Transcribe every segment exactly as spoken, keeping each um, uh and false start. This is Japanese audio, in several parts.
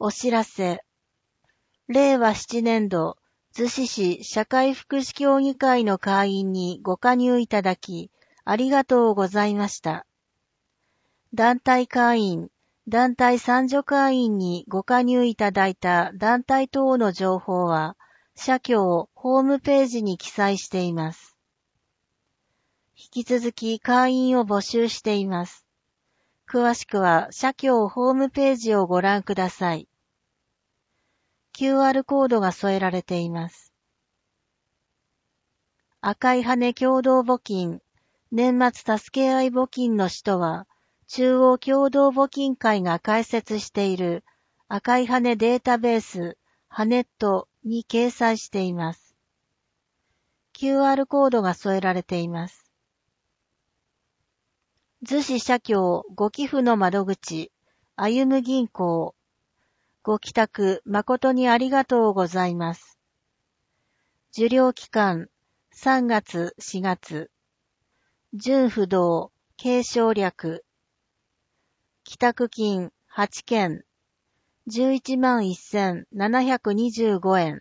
お知らせ。れいわななねんど、逗子市社会福祉協議会の会員にご加入いただき、ありがとうございました。団体会員、団体参助会員にご加入いただいた団体等の情報は、社協ホームページに記載しています。引き続き会員を募集しています。詳しくは社協ホームページをご覧ください。キューアール コードが添えられています。赤い羽共同募金、年末助け合い募金の使途は、中央共同募金会が開設している赤い羽データベース、ハネットに掲載しています。キューアール コードが添えられています。逗子社協ご寄付の窓口、歩む銀行。ご帰宅誠にありがとうございます。受領期間さんがつしがつ。純不動、継承略。帰宅金はちけん。じゅういちまんせんななひゃくにじゅうごえん。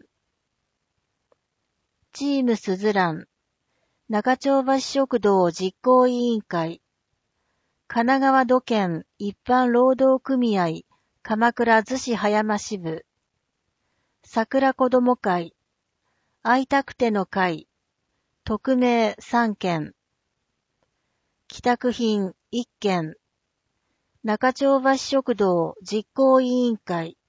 チームスズラン。中町橋食堂実行委員会。神奈川土建一般労働組合鎌倉逗子葉山支部。桜子ども会。会いたくての会。匿名さんけん。帰宅品いっけん。中町橋食堂実行委員会。